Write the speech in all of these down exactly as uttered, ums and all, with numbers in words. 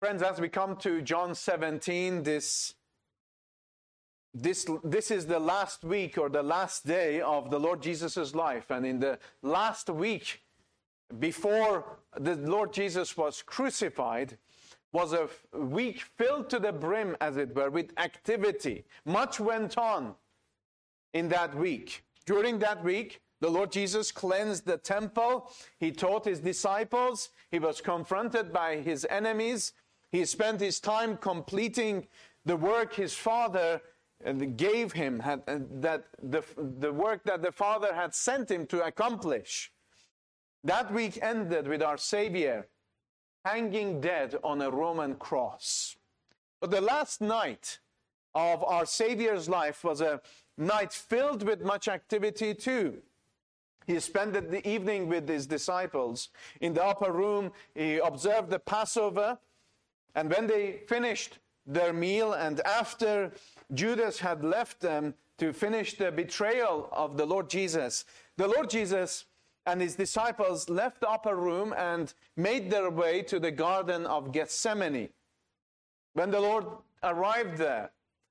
Friends, as we come to John seventeen, this, this, this is the last week or the last day of the Lord Jesus' life. And in the last week before the Lord Jesus was crucified, was a week filled to the brim, as it were, with activity. Much went on in that week. During that week, the Lord Jesus cleansed the temple. He taught his disciples. He was confronted by his enemies. He spent his time completing the work his Father gave him, had, that the, the work that the Father had sent him to accomplish. That week ended with our Savior hanging dead on a Roman cross. But the last night of our Savior's life was a night filled with much activity too. He spent the evening with his disciples in the upper room. He observed the Passover. And when they finished their meal, and after Judas had left them to finish the betrayal of the Lord Jesus, the Lord Jesus and his disciples left the upper room and made their way to the Garden of Gethsemane. When the Lord arrived there,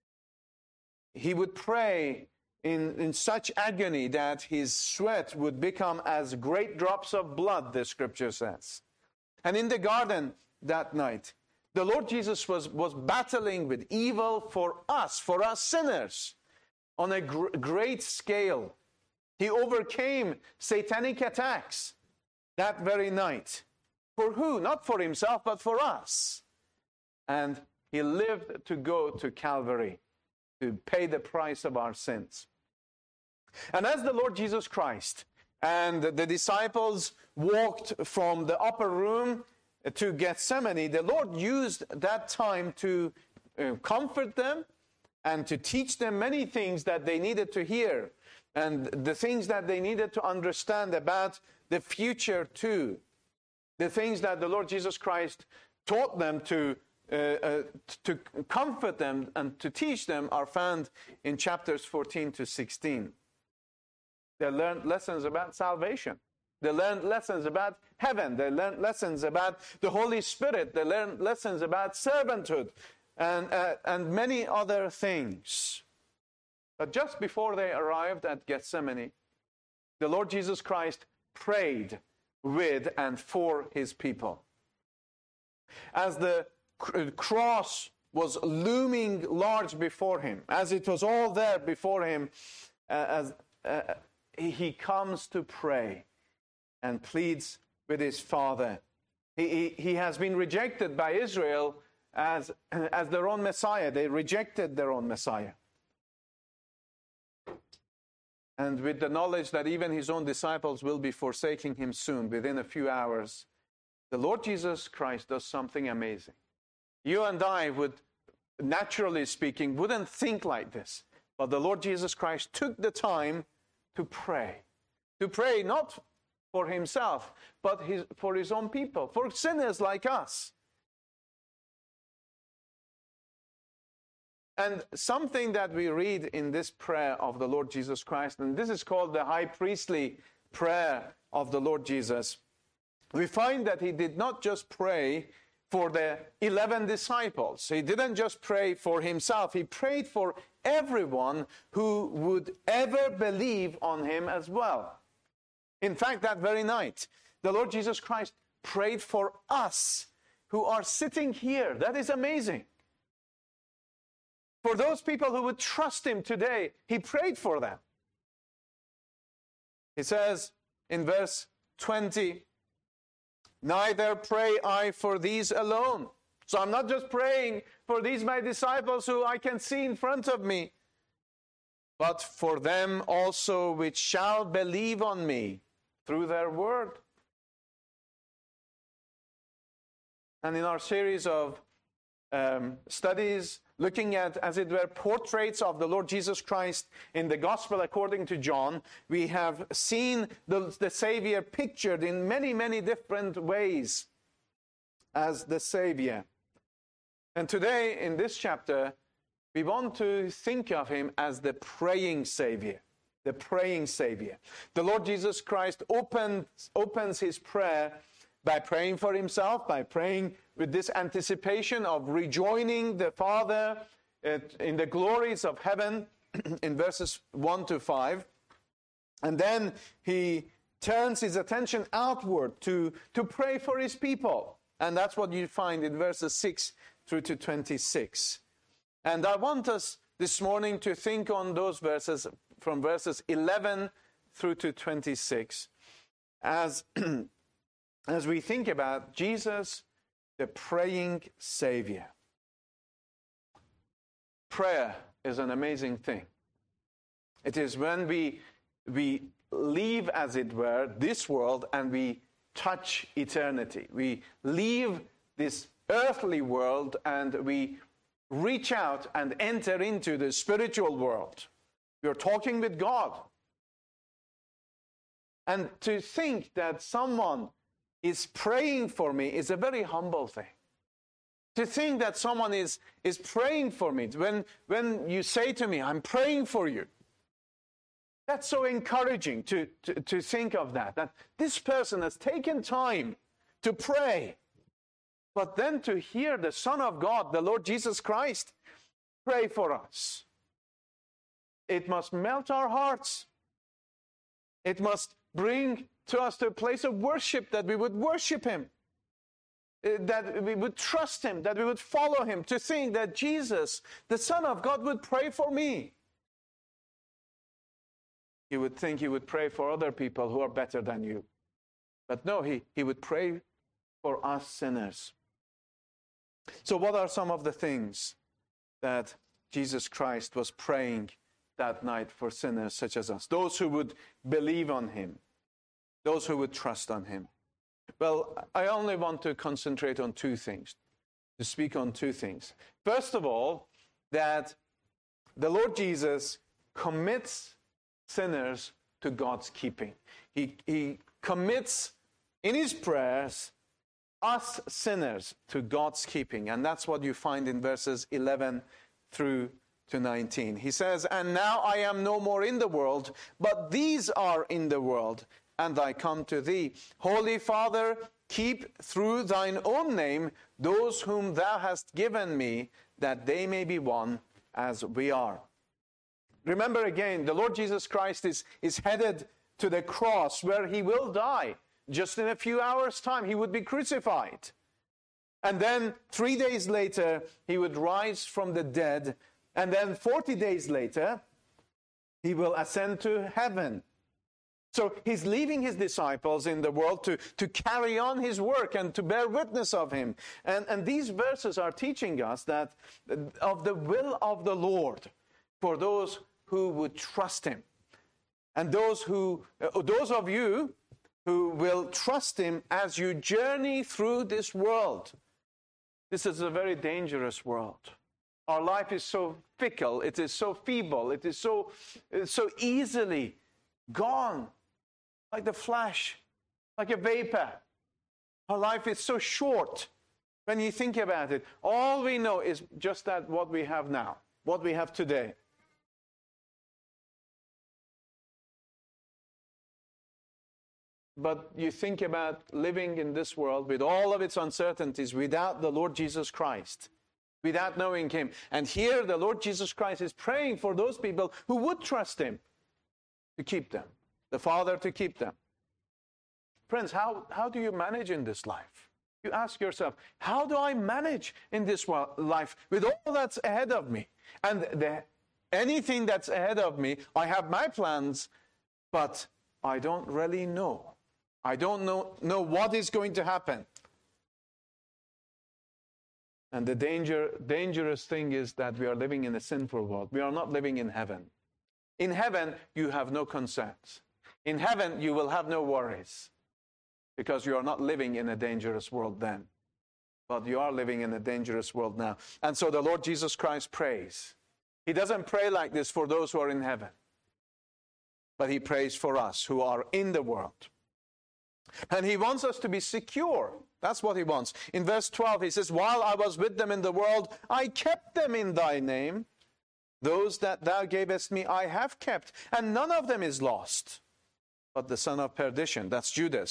he would pray in, in such agony that his sweat would become as great drops of blood, the scripture says. And in the garden that night, the Lord Jesus was, was battling with evil for us, for us sinners, on a gr- great scale. He overcame satanic attacks that very night. For who? Not for himself, but for us. And he lived to go to Calvary, to pay the price of our sins. And as the Lord Jesus Christ and the disciples walked from the upper room to Gethsemane, the Lord used that time to uh, comfort them and to teach them many things that they needed to hear, and the things that they needed to understand about the future too. The things that the Lord Jesus Christ taught them to, uh, uh, to comfort them and to teach them are found in chapters fourteen to sixteen. They learned lessons about salvation. They learned lessons about heaven. They learned lessons about the Holy Spirit. They learned lessons about servanthood and, uh, and many other things. But just before they arrived at Gethsemane, the Lord Jesus Christ prayed with and for his people. As the cross was looming large before him, as it was all there before him, uh, as uh, he comes to pray and pleads with his Father. He, he, he has been rejected by Israel as, as their own Messiah. They rejected their own Messiah. And with the knowledge that even his own disciples will be forsaking him soon, within a few hours, the Lord Jesus Christ does something amazing. You and I would, naturally speaking, wouldn't think like this. But the Lord Jesus Christ took the time to pray. To pray not for himself, but his, for his own people, for sinners like us. And something that we read in this prayer of the Lord Jesus Christ, and this is called the high priestly prayer of the Lord Jesus, we find that he did not just pray for the eleven disciples. He didn't just pray for himself. He prayed for everyone who would ever believe on him as well. In fact, that very night, the Lord Jesus Christ prayed for us who are sitting here. That is amazing. For those people who would trust him today, he prayed for them. He says in verse twenty, "Neither pray I for these alone." So I'm not just praying for these my disciples who I can see in front of me, but for them also which shall believe on me through their word. And in our series of um, studies, looking at, as it were, portraits of the Lord Jesus Christ in the Gospel according to John, we have seen the, the Savior pictured in many, many different ways as the Savior. And today, in this chapter, we want to think of him as the praying Savior. The praying Savior. The Lord Jesus Christ opens, opens his prayer by praying for himself, by praying with this anticipation of rejoining the Father uh, in the glories of heaven in verses one to five. And then he turns his attention outward to, to pray for his people. And that's what you find in verses six through to twenty-six. And I want us this morning to think on those verses from verses eleven through to twenty-six as, as we think about Jesus, the praying Savior. Prayer is an amazing thing. It is when we, we leave, as it were, this world and we touch eternity. We leave this earthly world and we reach out and enter into the spiritual world. We are talking with God. And to think that someone is praying for me is a very humble thing. To think that someone is, is praying for me. When, when you say to me, I'm praying for you, that's so encouraging to, to, to think of that. That this person has taken time to pray. But then to hear the Son of God, the Lord Jesus Christ, pray for us. It must melt our hearts. It must bring to us to a place of worship, that we would worship Him, that we would trust Him, that we would follow Him, to think that Jesus, the Son of God, would pray for me. You would think He would pray for other people who are better than you. But no, He, he would pray for us sinners. So what are some of the things that Jesus Christ was praying that night for sinners such as us? Those who would believe on Him. Those who would trust on Him. Well, I only want to concentrate on two things, to speak on two things. First of all, that the Lord Jesus commits sinners to God's keeping. He, he commits in His prayers us sinners to God's keeping. And that's what you find in verses eleven through to nineteen. He says, and now I am no more in the world, but these are in the world, and I come to thee. Holy Father, keep through thine own name those whom thou hast given me, that they may be one as we are. Remember again, the Lord Jesus Christ is, is headed to the cross where He will die. Just in a few hours' time, He would be crucified. And then three days later, He would rise from the dead. And then forty days later, He will ascend to heaven. So He's leaving His disciples in the world to, to carry on His work and to bear witness of Him. And, and these verses are teaching us that of the will of the Lord for those who would trust Him. And those who, uh, those of you who will trust Him as you journey through this world. This is a very dangerous world. Our life is so fickle, it is so feeble, it is so, it's so easily gone, like the flash, like a vapor. Our life is so short when you think about it. All we know is just that what we have now, what we have today. But you think about living in this world with all of its uncertainties without the Lord Jesus Christ, without knowing Him. And here the Lord Jesus Christ is praying for those people who would trust Him to keep them, the Father to keep them. Friends, how, how do you manage in this life? You ask yourself, how do I manage in this life with all that's ahead of me? And the, anything that's ahead of me, I have my plans, but I don't really know. I don't know, know what is going to happen. And the danger, dangerous thing is that we are living in a sinful world. We are not living in heaven. In heaven, you have no concerns. In heaven, you will have no worries, because you are not living in a dangerous world then. But you are living in a dangerous world now. And so the Lord Jesus Christ prays. He doesn't pray like this for those who are in heaven, but He prays for us who are in the world. And He wants us to be secure. That's what He wants. In verse twelve, He says, while I was with them in the world, I kept them in thy name. Those that thou gavest me I have kept, and none of them is lost, but the son of perdition, that's Judas,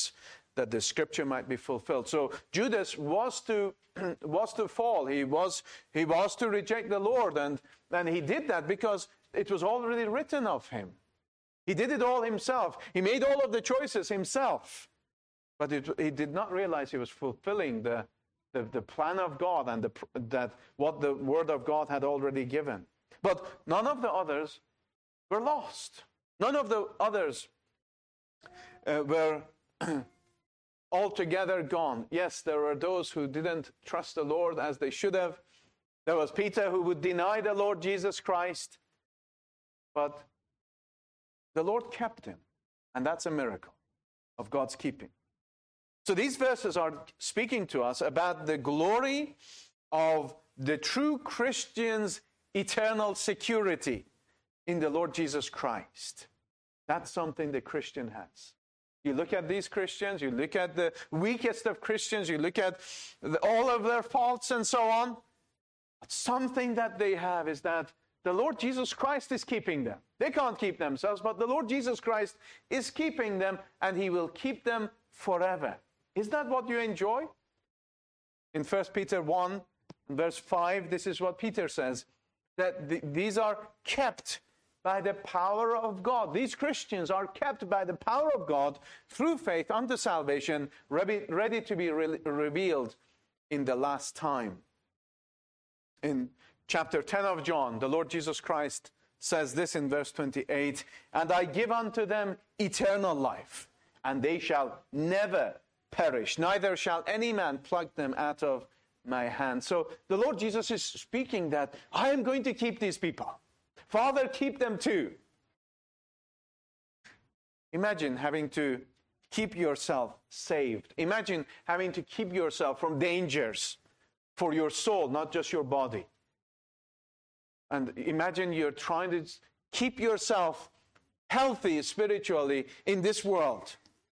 that the scripture might be fulfilled. So Judas was to was to fall. He was he was to reject the Lord, and, and he did that because it was already written of him. He did it all himself. He made all of the choices himself. But it, he did not realize he was fulfilling the, the, the plan of God and the, that what the Word of God had already given. But none of the others were lost. None of the others uh, were altogether gone. Yes, there were those who didn't trust the Lord as they should have. There was Peter who would deny the Lord Jesus Christ. But the Lord kept him. And that's a miracle of God's keeping. So these verses are speaking to us about the glory of the true Christian's eternal security in the Lord Jesus Christ. That's something the Christian has. You look at these Christians, you look at the weakest of Christians, you look at the, all of their faults and so on. But something that they have is that the Lord Jesus Christ is keeping them. They can't keep themselves, but the Lord Jesus Christ is keeping them, and He will keep them forever. Is that what you enjoy? In First Peter one, verse five, this is what Peter says, that the, these are kept by the power of God. These Christians are kept by the power of God through faith unto salvation, ready, ready to be re- revealed in the last time. In chapter ten of John, the Lord Jesus Christ says this in verse twenty-eight, and I give unto them eternal life, and they shall never perish, neither shall any man pluck them out of my hand. So the Lord Jesus is speaking that I am going to keep these people. Father, keep them too. Imagine having to keep yourself saved. Imagine having to keep yourself from dangers for your soul, not just your body. And imagine you're trying to keep yourself healthy spiritually in this world.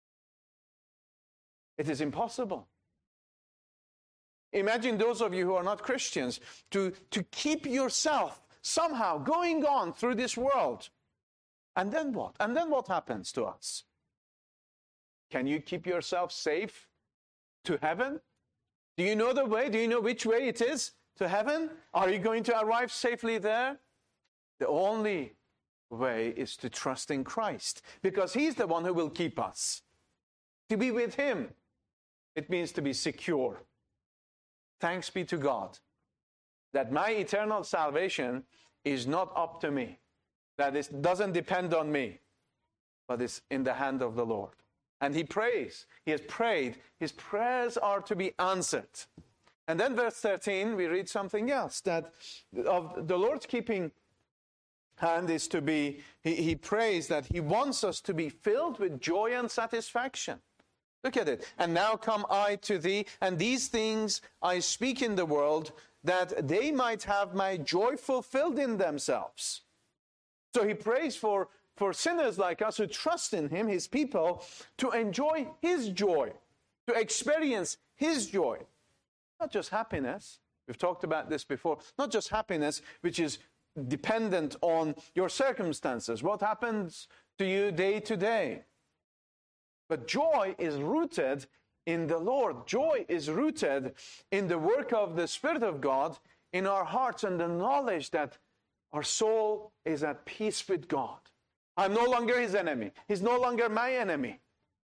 It is impossible. Imagine those of you who are not Christians, to, to keep yourself somehow going on through this world. And then what? And then what happens to us? Can you keep yourself safe to heaven? Do you know the way? Do you know which way it is to heaven? Are you going to arrive safely there? The only way is to trust in Christ, because He's the one who will keep us. To be with Him, it means to be secure. Thanks be to God that my eternal salvation is not up to me, that it doesn't depend on me, but it's in the hand of the Lord. And he prays. He has prayed. His prayers are to be answered. And then verse thirteen, we read something else, that of the Lord's keeping hand is to be, he, he prays that He wants us to be filled with joy and satisfaction. Look at it. And now come I to thee, and these things I speak in the world, that they might have my joy fulfilled in themselves. So he prays for, for sinners like us who trust in Him, His people, to enjoy His joy, to experience His joy. Not just happiness. We've talked about this before. Not just happiness, which is dependent on your circumstances, what happens to you day to day. But joy is rooted in the Lord. Joy is rooted in the work of the Spirit of God in our hearts, and the knowledge that our soul is at peace with God. I'm no longer His enemy. He's no longer my enemy.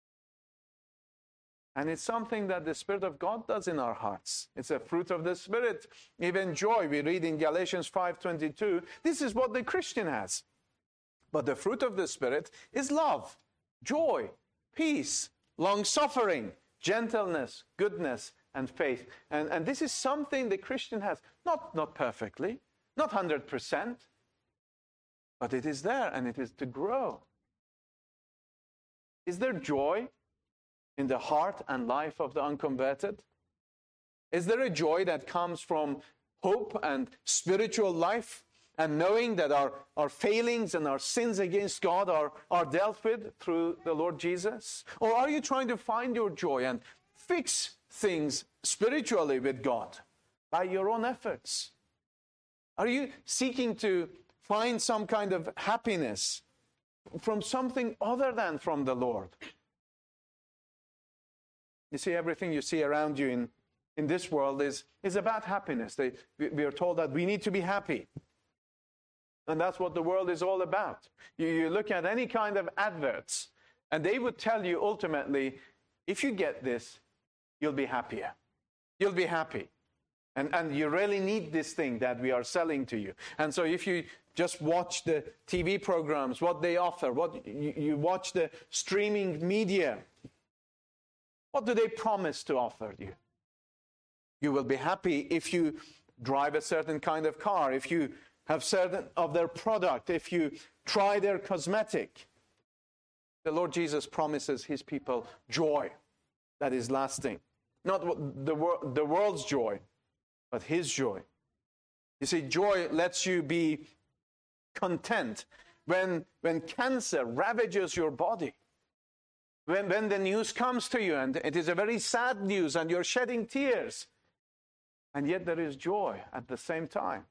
And it's something that the Spirit of God does in our hearts. It's a fruit of the Spirit. Even joy, we read in Galatians five twenty-two, this is what the Christian has. But the fruit of the Spirit is love, joy, peace, long-suffering, gentleness, goodness, and faith. And, and this is something the Christian has. Not, not perfectly, not one hundred percent, but it is there, and it is to grow. Is there joy in the heart and life of the unconverted? Is there a joy that comes from hope and spiritual life, and knowing that our, our failings and our sins against God are, are dealt with through the Lord Jesus? Or are you trying to find your joy and fix things spiritually with God by your own efforts? Are you seeking to find some kind of happiness from something other than from the Lord? You see, everything you see around you in, in this world is, is about happiness. They, we, we are told that we need to be happy. And that's what the world is all about. You, you look at any kind of adverts, and they would tell you ultimately, if you get this, you'll be happier. You'll be happy. And, and you really need this thing that we are selling to you. And so if you just watch the T V programs, what they offer, what you, you watch the streaming media, what do they promise to offer you? You will be happy if you drive a certain kind of car, if you have certain of their product, if you try their cosmetic. The Lord Jesus promises his people joy that is lasting. Not the, wor- the world's joy, but his joy. You see, joy lets you be content when, when cancer ravages your body. When, when the news comes to you, and it is a very sad news, and you're shedding tears, and yet there is joy at the same time.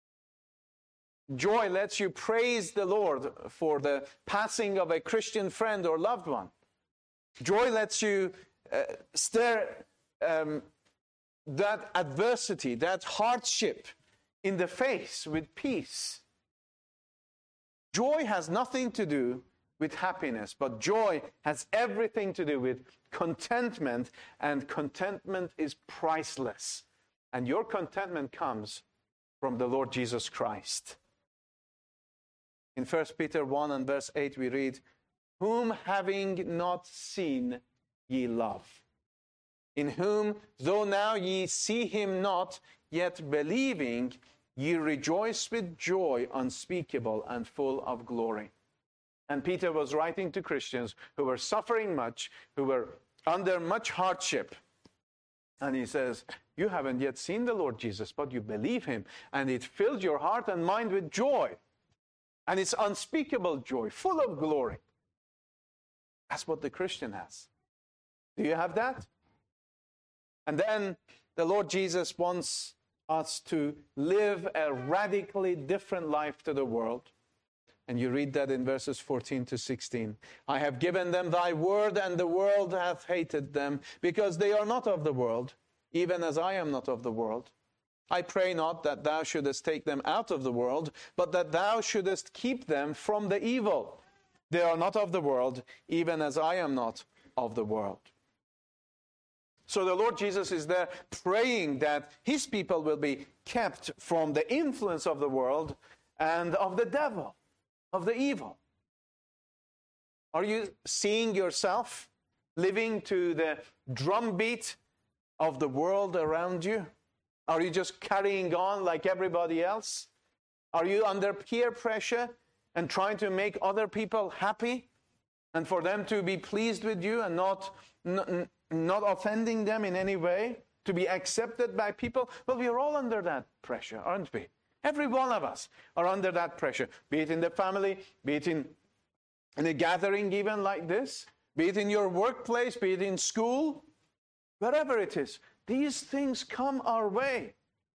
Joy lets you praise the Lord for the passing of a Christian friend or loved one. Joy lets you uh, stare um, that adversity, that hardship in the face with peace. Joy has nothing to do with happiness, but joy has everything to do with contentment, and contentment is priceless. And your contentment comes from the Lord Jesus Christ. In First Peter one and verse eight we read, "Whom having not seen ye love, in whom though now ye see him not, yet believing ye rejoice with joy unspeakable and full of glory." And Peter was writing to Christians who were suffering much, who were under much hardship. And he says, you haven't yet seen the Lord Jesus, but you believe him, and it fills your heart and mind with joy. And it's unspeakable joy, full of glory. That's what the Christian has. Do you have that? And then the Lord Jesus wants us to live a radically different life to the world. And you read that in verses fourteen to sixteen. "I have given them thy word, and the world hath hated them, because they are not of the world, even as I am not of the world. I pray not that thou shouldest take them out of the world, but that thou shouldest keep them from the evil. They are not of the world, even as I am not of the world." So the Lord Jesus is there praying that his people will be kept from the influence of the world and of the devil, of the evil. Are you seeing yourself living to the drumbeat of the world around you? Are you just carrying on like everybody else? Are you under peer pressure and trying to make other people happy and for them to be pleased with you and not, not, not offending them in any way, to be accepted by people? Well, we are all under that pressure, aren't we? Every one of us are under that pressure, be it in the family, be it in, in a gathering even like this, be it in your workplace, be it in school, wherever it is. These things come our way.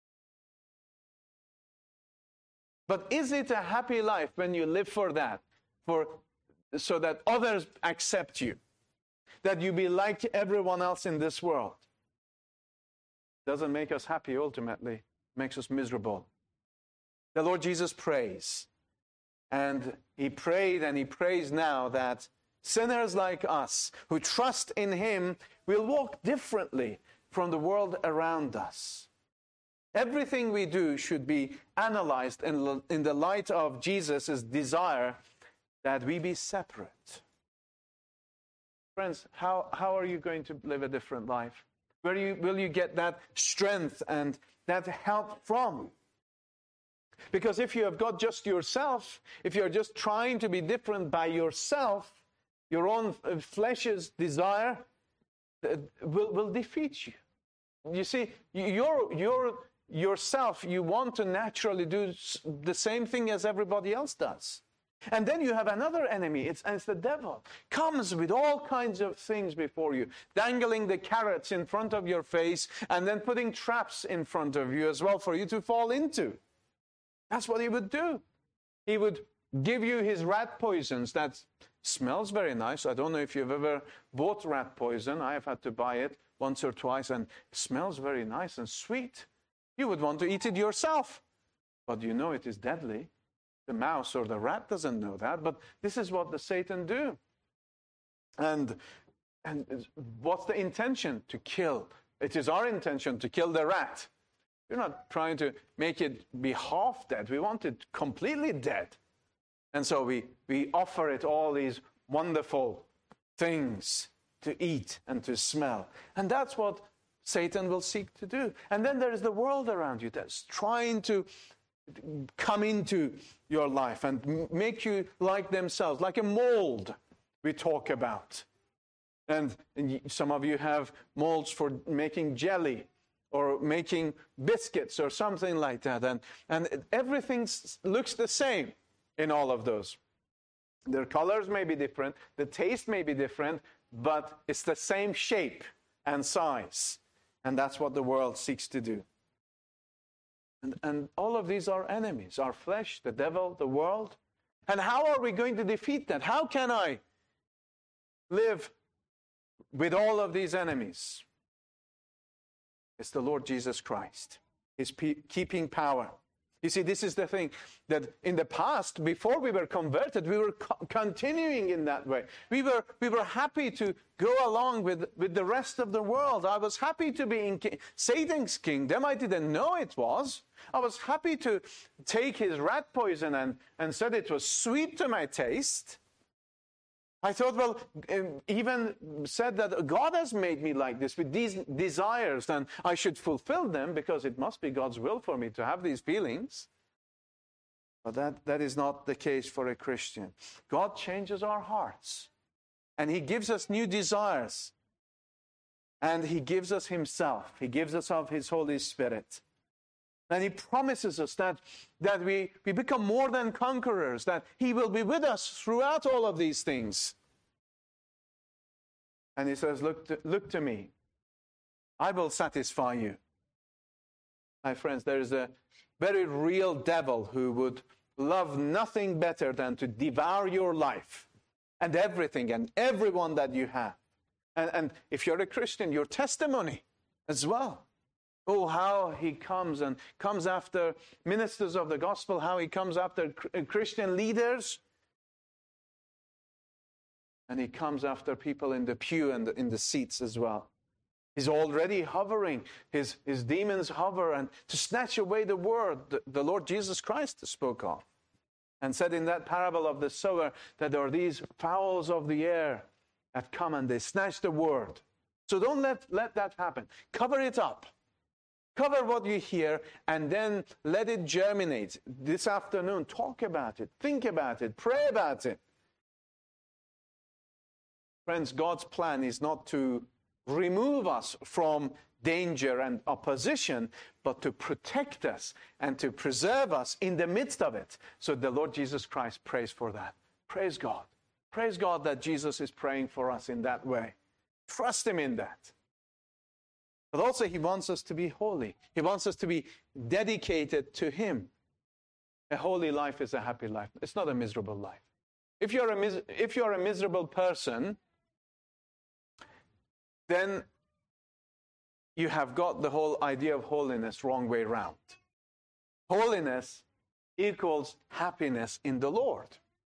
But is it a happy life when you live for that, for so that others accept you, that you be like everyone else in this world? Doesn't make us happy ultimately, it makes us miserable. The Lord Jesus prays, and he prayed and he prays now that sinners like us who trust in him will walk differently from the world around us. Everything we do should be analyzed in, in the light of Jesus' desire that we be separate. Friends, how, how are you going to live a different life? Where you, will you get that strength and that help from? Because if you have got just yourself, if you're just trying to be different by yourself, your own flesh's desire uh, will, will defeat you. You see, you're, you're yourself, you want to naturally do the same thing as everybody else does. And then you have another enemy, it's, it's the devil. Comes with all kinds of things before you, dangling the carrots in front of your face, and then putting traps in front of you as well for you to fall into. That's what he would do. He would give you his rat poisons that smells very nice. I don't know if you've ever bought rat poison. I have had to buy it once or twice, and it smells very nice and sweet. You would want to eat it yourself, but you know it is deadly. The mouse or the rat doesn't know that, but this is what the Satan do. And, and what's the intention? To kill. It is our intention to kill the rat. We're not trying to make it be half dead. We want it completely dead. And so we, we offer it all these wonderful things to eat and to smell. And that's what Satan will seek to do. And then there is the world around you that's trying to come into your life and make you like themselves, like a mold we talk about. And some of you have molds for making jelly or making biscuits or something like that. And, and everything looks the same in all of those. Their colors may be different, the taste may be different, but it's the same shape and size. And that's what the world seeks to do. And, and all of these are enemies, our flesh, the devil, the world. And how are we going to defeat that? How can I live with all of these enemies? It's the Lord Jesus Christ, His pe- keeping power. You see, this is the thing, that in the past, before we were converted, we were co- continuing in that way. We were we were happy to go along with, with the rest of the world. I was happy to be in ki- Satan's kingdom. I didn't know it was. I was happy to take his rat poison and, and said it was sweet to my taste. I thought, well, even said that God has made me like this with these desires, and I should fulfill them because it must be God's will for me to have these feelings. But that, that is not the case for a Christian. God changes our hearts, and He gives us new desires, and He gives us Himself. He gives us of His Holy Spirit. And He promises us that, that we, we become more than conquerors, that He will be with us throughout all of these things. And He says, look to, look to me. I will satisfy you. My friends, there is a very real devil who would love nothing better than to devour your life and everything and everyone that you have. And, and if you're a Christian, your testimony as well. Oh, how he comes and comes after ministers of the gospel, how he comes after Christian leaders. And he comes after people in the pew and in the seats as well. He's already hovering. His, his demons hover and to snatch away the word the, the Lord Jesus Christ spoke of. And said in that parable of the sower that there are these fowls of the air that come and they snatch the word. So don't let, let that happen. Cover it up. Cover what you hear and then let it germinate. This afternoon, talk about it, think about it, pray about it. Friends, God's plan is not to remove us from danger and opposition, but to protect us and to preserve us in the midst of it. So the Lord Jesus Christ prays for that. Praise God. Praise God that Jesus is praying for us in that way. Trust Him in that. But also He wants us to be holy. He wants us to be dedicated to Him. A holy life is a happy life. It's not a miserable life. If you're a, mis- if you're a miserable person, then you have got the whole idea of holiness wrong way round. Holiness equals happiness in the Lord.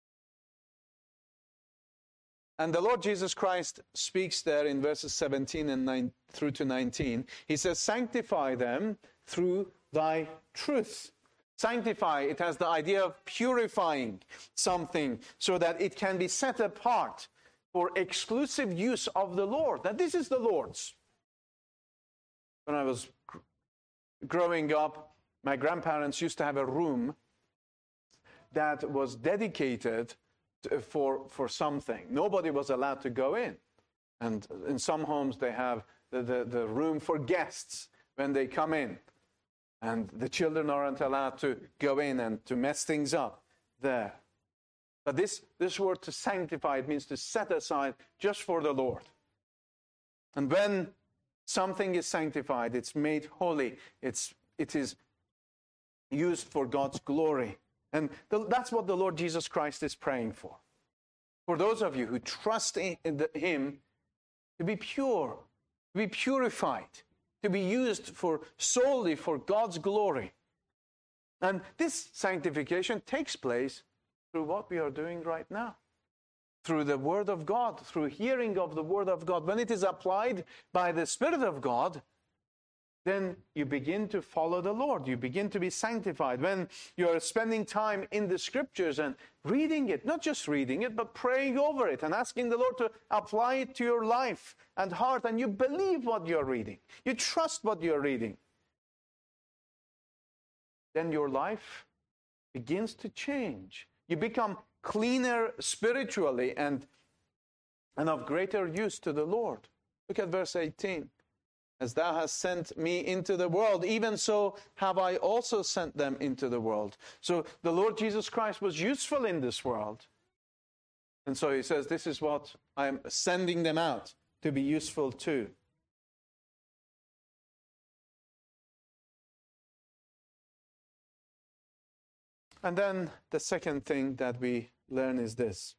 And the Lord Jesus Christ speaks there in verses seventeen and nine through to nineteen. He says, sanctify them through thy truth. Sanctify, it has the idea of purifying something so that it can be set apart for exclusive use of the Lord. That this is the Lord's. When I was gr- growing up, my grandparents used to have a room that was dedicated for for something. Nobody was allowed to go in. And in some homes they have the, the, the room for guests when they come in. And the children aren't allowed to go in and to mess things up there. But this, this word to sanctify, it means to set aside just for the Lord. And when something is sanctified, it's made holy, it's, it is used for God's glory. And the, that's what the Lord Jesus Christ is praying for. for those of you who trust in the, him, to be pure, to be purified, to be used for solely for God's glory. And this sanctification takes place through what we are doing right now, through the Word of God, through hearing of the Word of God. When it is applied by the Spirit of God, then you begin to follow the Lord. You begin to be sanctified. When you're spending time in the Scriptures and reading it, not just reading it, but praying over it and asking the Lord to apply it to your life and heart, and you believe what you're reading. You trust what you're reading. Then your life begins to change. You become cleaner spiritually and, and of greater use to the Lord. Look at verse eighteen. As thou hast sent me into the world, even so have I also sent them into the world. So the Lord Jesus Christ was useful in this world. And so he says, this is what I'm sending them out to be useful too. And then the second thing that we learn is this,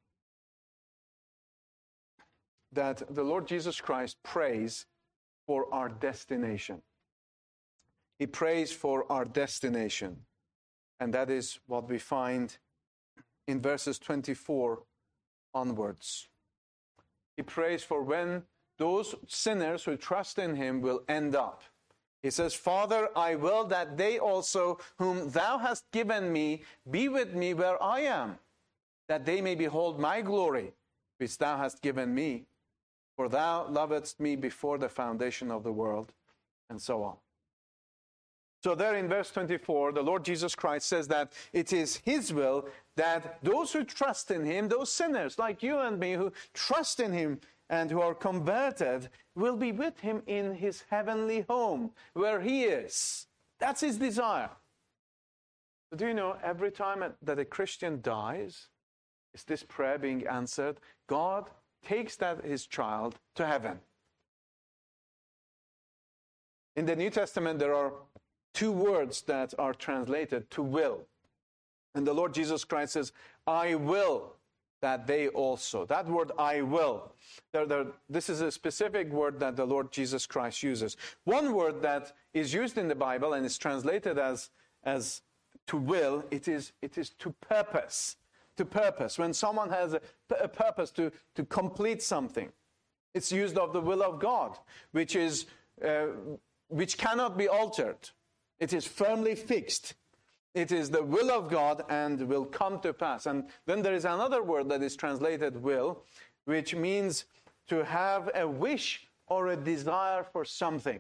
that the Lord Jesus Christ prays for our destination. He prays for our destination. And that is what we find in verses twenty-four onwards. He prays for when those sinners who trust in him will end up. He says, Father, I will that they also, whom thou hast given me, be with me where I am, that they may behold my glory, which thou hast given me. For thou lovedst me before the foundation of the world, and so on. So there in verse twenty-four, the Lord Jesus Christ says that it is his will that those who trust in him, those sinners like you and me who trust in him and who are converted, will be with him in his heavenly home, where he is. That's his desire. So do you know, every time that a Christian dies, is this prayer being answered? God takes that his child to heaven. In the New Testament, there are two words that are translated to will. And the Lord Jesus Christ says, I will that they also. That word, I will. There, there, this is a specific word that the Lord Jesus Christ uses. One word that is used in the Bible and is translated as, as to will, it is, it is to purpose. To purpose. When someone has a, a purpose to, to complete something, it's used of the will of God, which is uh, which cannot be altered. It is firmly fixed. It is the will of God and will come to pass. And then there is another word that is translated will, which means to have a wish or a desire for something.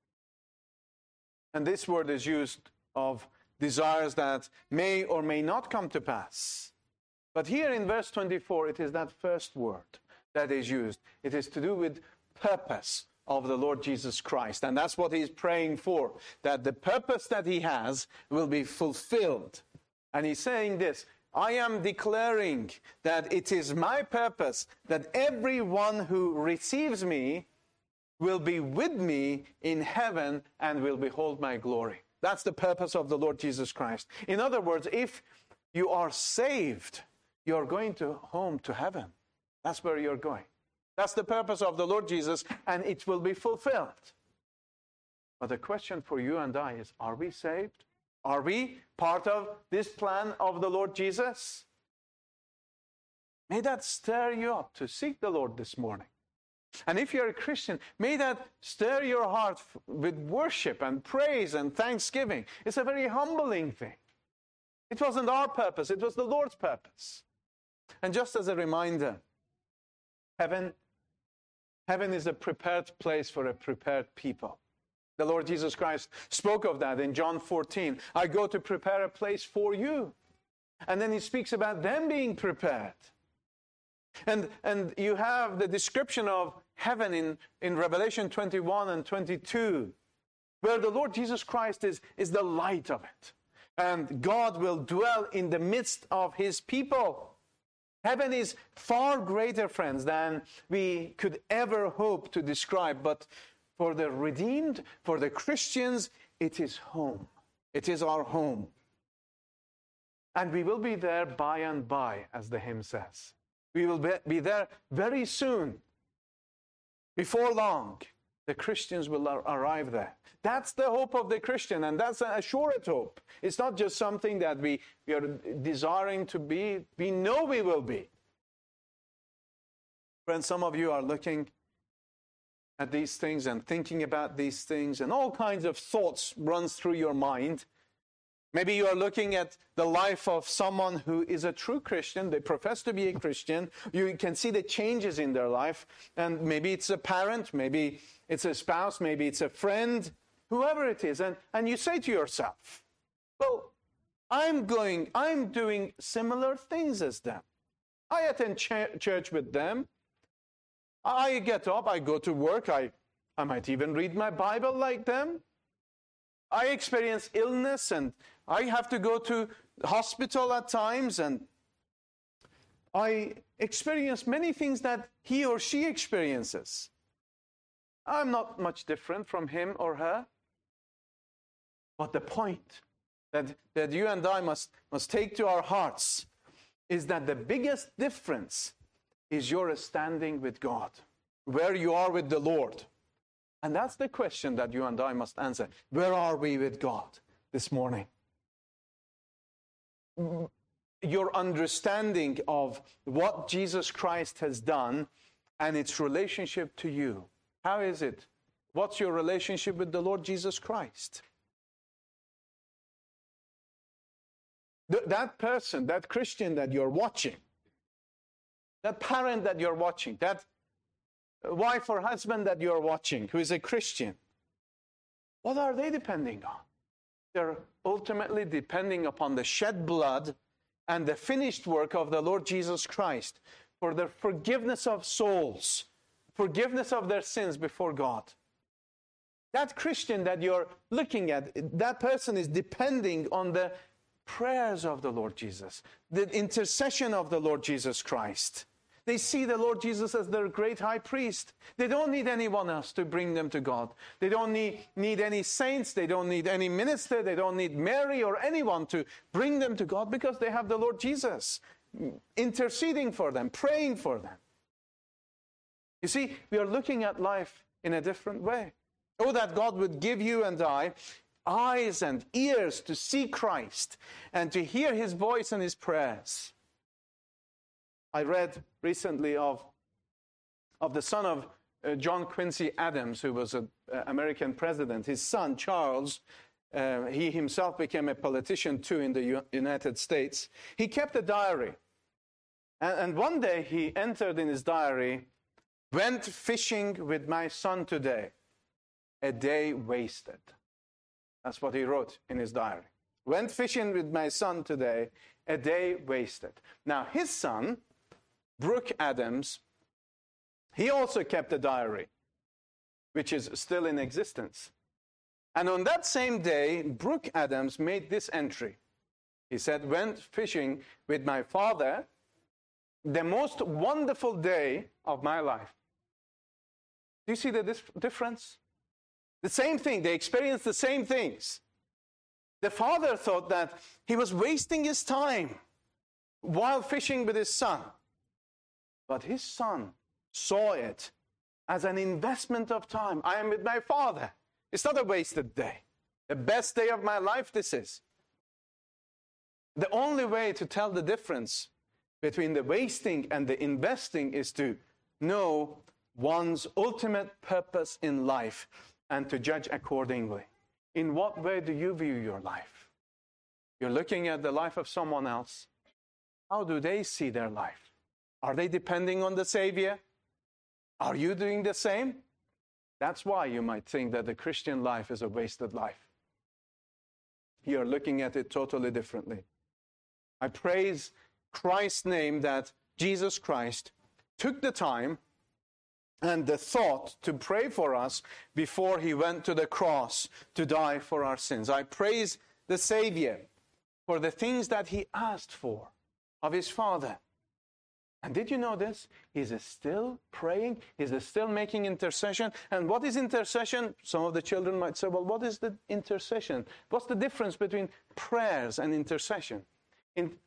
And this word is used of desires that may or may not come to pass. But here in verse twenty-four, it is that first word that is used. It is to do with purpose of the Lord Jesus Christ. And that's what he's praying for, that the purpose that he has will be fulfilled. And he's saying this, I am declaring that it is my purpose that everyone who receives me will be with me in heaven and will behold my glory. That's the purpose of the Lord Jesus Christ. In other words, if you are saved, you're going to home to heaven. That's where you're going. That's the purpose of the Lord Jesus, and it will be fulfilled. But the question for you and I is, are we saved? Are we part of this plan of the Lord Jesus? May that stir you up to seek the Lord this morning. And if you're a Christian, may that stir your heart with worship and praise and thanksgiving. It's a very humbling thing. It wasn't our purpose, it was the Lord's purpose. And just as a reminder, heaven, heaven is a prepared place for a prepared people. The Lord Jesus Christ spoke of that in John fourteen. I go to prepare a place for you. And then he speaks about them being prepared. And, and you have the description of heaven in, in Revelation twenty-one and twenty-two, where the Lord Jesus Christ is, is the light of it. And God will dwell in the midst of his people. Heaven is far greater, friends, than we could ever hope to describe. But for the redeemed, for the Christians, it is home. It is our home. And we will be there by and by, as the hymn says. We will be, be there very soon. Before long, the Christians will ar- arrive there. That's the hope of the Christian, and that's an assured hope. It's not just something that we, we are desiring to be. We know we will be. Friends, some of you are looking at these things and thinking about these things, and all kinds of thoughts runs through your mind. Maybe you are looking at the life of someone who is a true Christian. They profess to be a Christian. You can see the changes in their life. And maybe it's a parent, maybe it's a spouse, maybe it's a friend, whoever it is. And, and you say to yourself, well, I'm going, I'm doing similar things as them. I attend ch- church with them. I get up, I go to work. I, I might even read my Bible like them. I experience illness, and I have to go to the hospital at times, and I experience many things that he or she experiences. I'm not much different from him or her. But the point that, that you and I must, must take to our hearts is that the biggest difference is your standing with God, where you are with the Lord. And that's the question that you and I must answer. Where are we with God this morning? Your understanding of what Jesus Christ has done and its relationship to you. How is it? What's your relationship with the Lord Jesus Christ? Th- that person, that Christian that you're watching, that parent that you're watching, that wife or husband that you're watching who is a Christian, what are they depending on? They're ultimately depending upon the shed blood and the finished work of the Lord Jesus Christ for the forgiveness of souls, forgiveness of their sins before God. That Christian that you're looking at, that person is depending on the prayers of the Lord Jesus, the intercession of the Lord Jesus Christ. They see the Lord Jesus as their great high priest. They don't need anyone else to bring them to God. They don't need, need any saints. They don't need any minister. They don't need Mary or anyone to bring them to God, because they have the Lord Jesus interceding for them, praying for them. You see, we are looking at life in a different way. Oh, that God would give you and I eyes and ears to see Christ and to hear his voice and his prayers. I read recently of, of the son of uh, John Quincy Adams, who was an uh, American president. His son, Charles, uh, he himself became a politician too in the U- United States. He kept a diary. And, and one day he entered in his diary, "Went fishing with my son today. A day wasted." That's what he wrote in his diary. "Went fishing with my son today. A day wasted." Now, his son, Brooke Adams, he also kept a diary, which is still in existence. And on that same day, Brooke Adams made this entry. He said, "Went fishing with my father, the most wonderful day of my life." Do you see the dis- difference? The same thing. They experienced the same things. The father thought that he was wasting his time while fishing with his son. But his son saw it as an investment of time. I am with my father. It's not a wasted day. The best day of my life this is. The only way to tell the difference between the wasting and the investing is to know one's ultimate purpose in life and to judge accordingly. In what way do you view your life? You're looking at the life of someone else. How do they see their life? Are they depending on the Savior? Are you doing the same? That's why you might think that the Christian life is a wasted life. You're looking at it totally differently. I praise Christ's name that Jesus Christ took the time and the thought to pray for us before he went to the cross to die for our sins. I praise the Savior for the things that he asked for of his Father. And did you know this? He's still praying. He's still making intercession. And what is intercession? Some of the children might say, well, what is the intercession? What's the difference between prayers and intercession? In,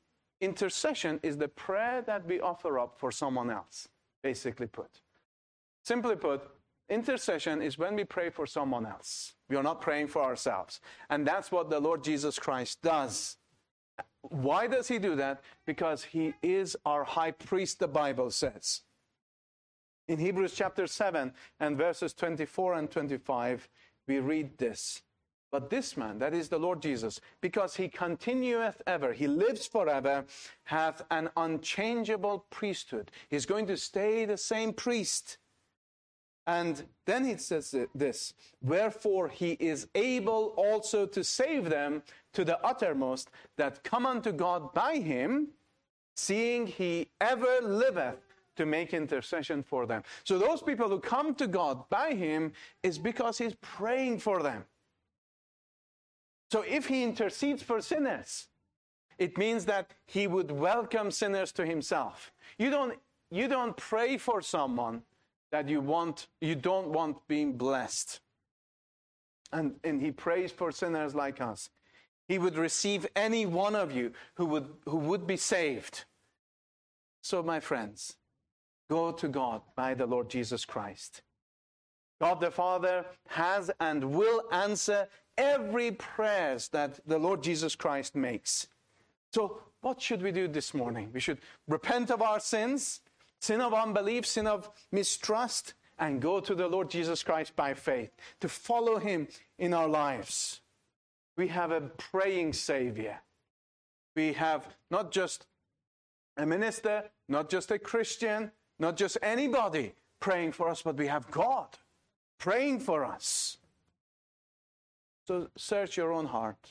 intercession is the prayer that we offer up for someone else, basically put. Simply put, intercession is when we pray for someone else. We are not praying for ourselves. And that's what the Lord Jesus Christ does. Why does he do that? Because he is our high priest, the Bible says. In Hebrews chapter seven and verses twenty-four and twenty-five, we read this. But this man, that is the Lord Jesus, because he continueth ever, he lives forever, hath an unchangeable priesthood. He's going to stay the same priest. And then it says this, wherefore he is able also to save them to the uttermost that come unto God by him, seeing he ever liveth to make intercession for them. So those people who come to God by him is because he's praying for them. So if he intercedes for sinners, it means that he would welcome sinners to himself. You don't, you don't pray for someone that you want, you don't want being blessed. And, and he prays for sinners like us. He would receive any one of you who would, who would be saved. So my friends, go to God by the Lord Jesus Christ. God the Father has and will answer every prayer that the Lord Jesus Christ makes. So what should we do this morning? We should repent of our sins, sin of unbelief, sin of mistrust, and go to the Lord Jesus Christ by faith, to follow him in our lives. We have a praying Savior. We have not just a minister, not just a Christian, not just anybody praying for us, but we have God praying for us. So search your own heart.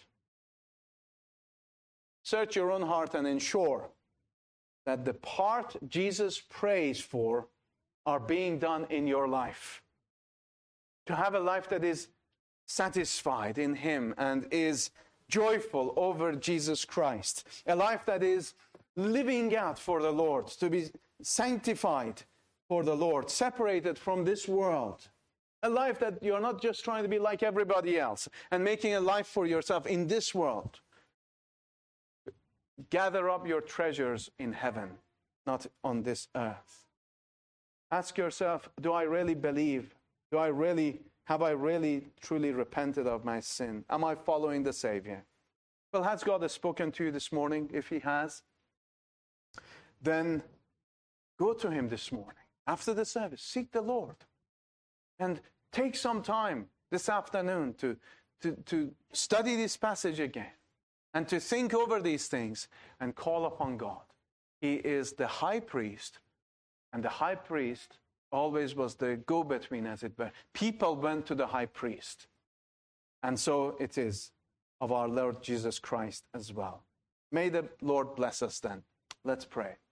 Search your own heart and ensure that the part Jesus prays for are being done in your life. To have a life that is satisfied in him and is joyful over Jesus Christ. A life that is living out for the Lord, to be sanctified for the Lord, separated from this world. A life that you're not just trying to be like everybody else and making a life for yourself in this world. Gather up your treasures in heaven, not on this earth. Ask yourself, do I really believe? Do I really, have I really truly repented of my sin? Am I following the Savior? Well, has God spoken to you this morning? If he has, then go to him this morning. After the service, seek the Lord. And take some time this afternoon to, to, to study this passage again and to think over these things and call upon God. He is the high priest, and the high priest always was the go-between, as it were. People went to the high priest. And so it is of our Lord Jesus Christ as well. May the Lord bless us then. Let's pray.